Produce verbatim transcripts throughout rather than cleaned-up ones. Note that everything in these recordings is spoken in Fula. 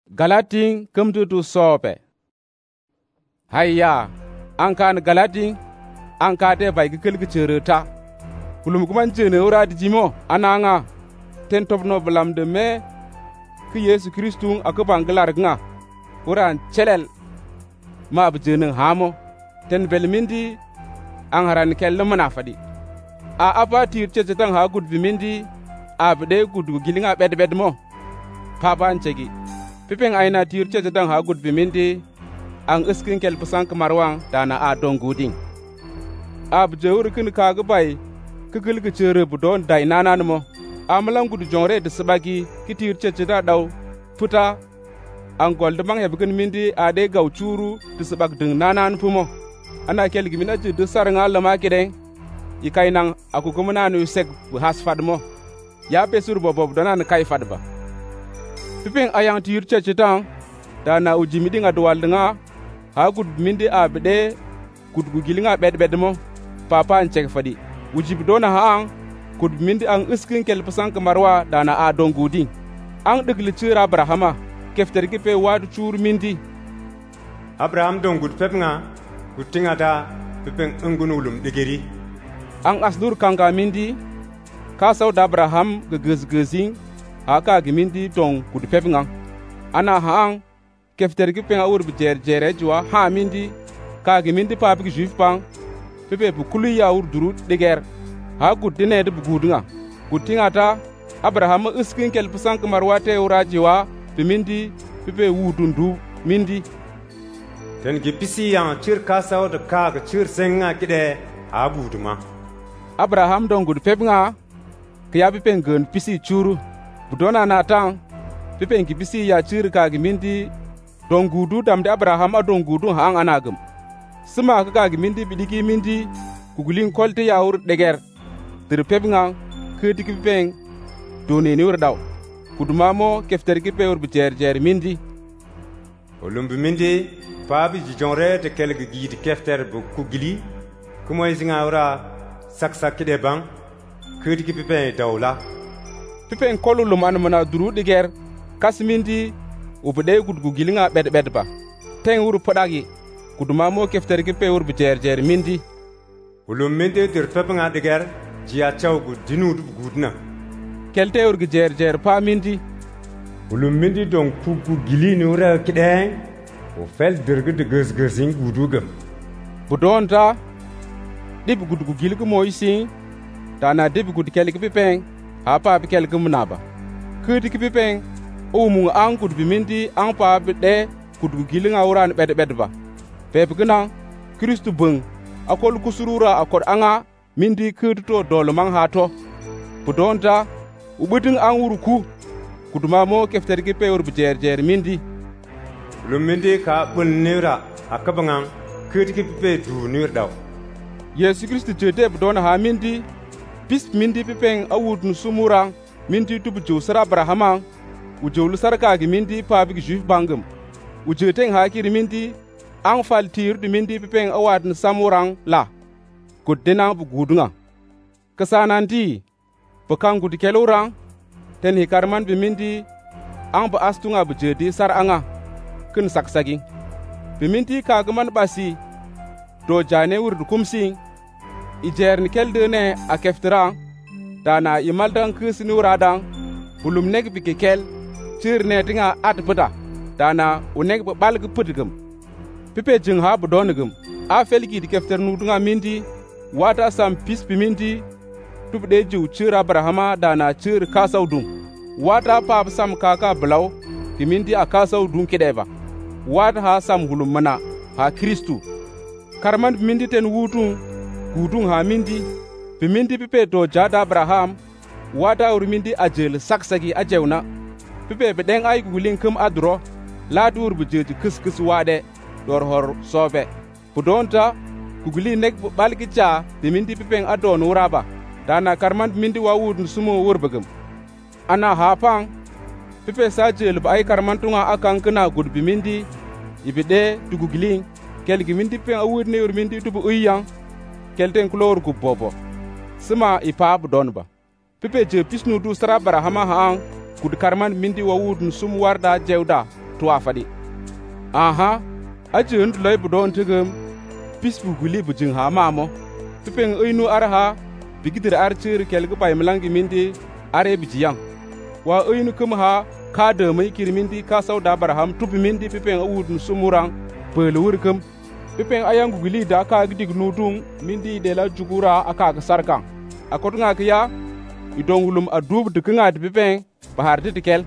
Galatin kumtutu sope. Hayya, an kan Galatin, an ka te bai gikil gichirita. Kulum kuman jene ura di jimo ananga ten top no blam de me ki Yesu Kristung akubang gelar nga. Uran chelel ma abjene hamo ten belmindi an haran kelle mana fadi. A apati chechetan ha gud bimindi abde gud gilinga bed bed mo. Papan chegi. Pipeng aina tir chechetan ha gud bimindi ang iskin kel pesan kemarwang dana a donguding. Abje urkin kaga bai kikil kichere budon dai nanan mo. Amalang gud jongre de sebagi kitir checheta daw puta ang goldemang hebkin mindi ade gaw churu de sebag ding nanan pumo. Ana kel gimina je de sarnga lama kideng ikai nang aku kumana nu sek has fadmo. Ya besur bobob donan kai fadba. Pipeng ayang tir checheta dana ujimi dinga duwal dinga ha gud mindi abde gud gugilinga bed bedmo papa an chek fadi ujib dona ha ang gud mindi ang iskin kel pesan kemarwa dana a donguding ang degli chira Abrahama kefter gipe wadu chur mindi Abraham dong gud pepnga gutinga da pepeng ungunulum digeri ang asdur kanga mindi ka saw da Abraham gegezgezing aka gimindi dong gud pepnga ana ha ang kefter gi penga ur bijer jere jwa ha mindi ka gi mindi pa bi juif pang pepe bu kulu ya ur duru deger ha gudine de bugudunga gutinga ta Abraham iskin kel pesan kemarwate ura jiwa bi mindi pepe wudundu mindi ten gi pisi yang chir kasaw de ka ga chir senga kide ha buduma Abraham don gud pepnga kya bi pengen pisi churu budona na tang pepe ngi pisi ya chir ka gi mindi don gudu dam de Abraham a don gudu hang anagum sima ka ga mindi bidiki mindi kugulin kolte ya ur deger dir pebnga kedi ki peng doni ni ur daw kuduma mo kefter ki pe ur bijer jer mindi olum mindi pabi jijonre de kelge gidi kefter bu kugili kumo izinga ura saksa kide bang kedi ki pe dawla pipen kolulum an mana duru deger kasmindi ubde gudgu gilinga bed bed ba ten wuru podagi kuduma mo kefter ki pe wur biter jer mindi ulum mindi dir pepnga deger jiya chaw gu dinu gudna kelte wur jer jer pa mindi ulum mindi don kugu gilini ura kideng o fel dirgu de göz gözing gudugam budonta dib gudgu gilgu mo isi dana dib gud kelki pipeng ha pa bi kelgu munaba kudi ki pipeng o mu an kud bimindi an pa de kud gilinga uran bed bed ba pep gna Kristu bung akol kusurura akor anga mindi kud to dol mang ha to budonta ubutin an uruku kuduma mo kefter ki pe ur bijer jer mindi lum mindi ka bun nira akabanga kud ki pe du nir daw Yesu Kristu jete budona ha mindi bis mindi pipeng awud nu sumura mindi tubu jo sara Abrahama ujolu sarka gi mindi pabi gi juif bangum ujeten ha kiri mindi ang fal tir di mindi pipeng awad n samurang la kuddena bu gudunga kasanandi bakang gudi kelurang ten hikarman bi mindi ang ba astunga bu jedi sar anga kun saksagi bi mindi kagaman basi do jane wurdu kumsi ijer ni keldene akeftira dana imaldan kusni uradang bulum nek bi kekel chir ne tinga at puta dana unek balg putgum pipe jing ha budonugum a felgi di kefter nu dunga mindi wata sam pis pi mindi tubde ju chir Abrahama dana chir kasaudum wata pap sam kaka blaw ki mindi a kasaudum kideba wata ha sam hulum mana ha Kristu karman mindi ten wutun gudun ha mindi pi mindi pipe do jada Abraham wata ur mindi ajel saksagi ajewna pipe be den ay gulin kum adro la dur bu jeeti kis kis wade dor hor sobe budonta kuguli nek balgi cha de mindi pipen adon uraba dana karman mindi wawud sumo wurbegum ana hapang pipe sajel ba ay karman tunga akan kana gud bi mindi ibide dugugilin kelgi mindi pen awud ne ur mindi tubu uyan kelten klor ku bobo sima ipa budonba pipe je pisnu du sara Abrahama ha kud karman mindi wawud sum warda jewda tuwa fadi. Aha, ajun loy budon tegem pisbu guli bujing ha mamo. Pipeng oinu araha bigidir archir kelgu pay melangi mindi are bijiyang. Wa oinu kum ha ka de mai kirmindi ka sauda Abraham tubi mindi pipeng awud sumurang pelu wurkum. Pipeng ayang guli da ka gidig nudung mindi de la jugura aka ka sarkang. Akot nga kiya idong hulum adub de kinga de pipeng bahar de kel.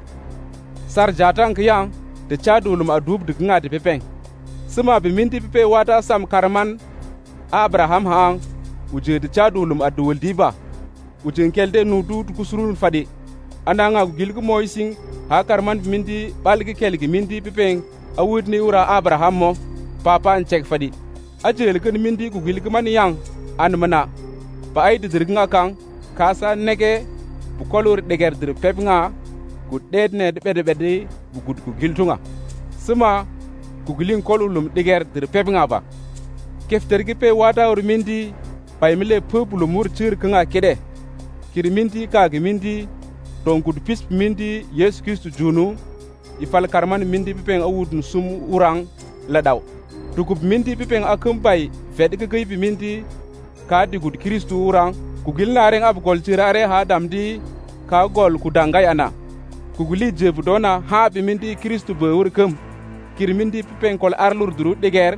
Sar jatang kiyang de chadulum adub de kinga de pipeng. Sima bi mindi pipe wata sam karman Abraham hang uje de chadulum adul diba. Uje kelde nudu kusurun fadi. Ananga gilgu moising ha karman bi mindi balgi kelgi mindi pipeng awud ni ura Abraham mo papa an cek fadi. Ajel ken mindi ku gilgu man yang an mana. Ba ay de dirnga kang kasa nege bu kolur deger dir pepnga ku ded ne bede bede bu gud ku giltunga. Sima ku gilin kolulum deger dir pepnga ba. Kefter gi pe wata ur mindi pay mile peuple mur chir kanga kede. Kir mindi ka gi mindi ton gud pis mindi Yesu Kristu junu ifal karman mindi pipeng awud sum urang ladaw. Dugub mindi pipeng akum bay fed ke gay bi mindi ka di gud Kristu urang ku gil nareng ab gol tirare ha damdi ka gol ku dangay ana. Ku guli jebu dona ha bi mindi Kristu be urkum. Kir mindi pipeng kol arlur duru deger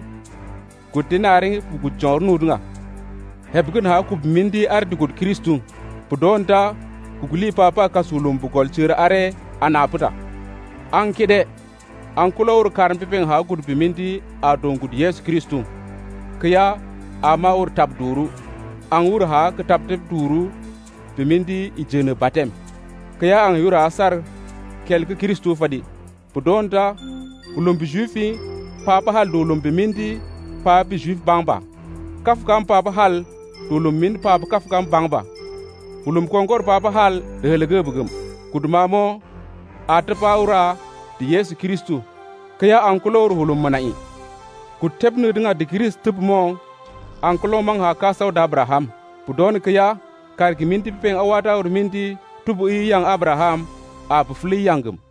gud dinareng ku gud jor nudunga. Hebgun ha ku mindi ar di gud Kristu budonta kuguli papa kasulum bugol chir are anaputa. An kide an kulawur karan pipeng ha gud bimindi a don gud Yesu Kristu. Kaya ama ur tab duru. An ur ha ke tab tep duru bimindi ijene batem. Kaya an yura asar kelke Kristu fadi. Budonta ulum bijufi papa hal dolum bimindi pa bijuf bangba. Kafkam papa hal dolum min papa kafkam bangba. Ulum kongkor papa hal de helege bugum. Kudumamo atapa ura di Yesu Kristu. Kaya angkulor hulum manai. Kutepnu denga di Kristu mo angkulo mang ha kasau da Abraham. Pudon kaya kar giminti peng awata ur minti tubu i yang Abraham a pufli yanggum.